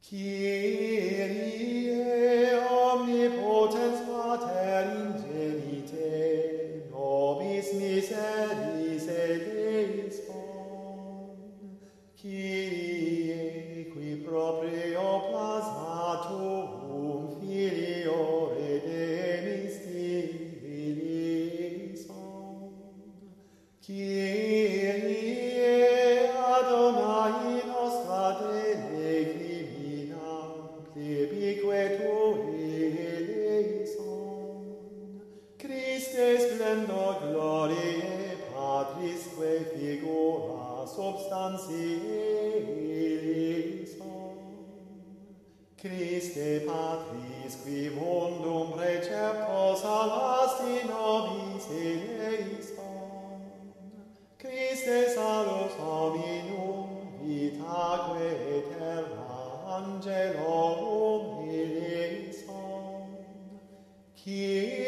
Kyrie omnipotens Pater ingenite, nobis miseris eleison. Kyrie, qui proprio plasmatum Filio redemistilis on. Kyrie, Adonai nostra Dei crimina, plebique Tui eleison. Christe splendor gloriae Patrisque figura substantiae eleison. Christe Patris qui mundum preceptos alasti nobis eleison. Christe salus hominum vitaque aeterna angelorum eleison. Kyrie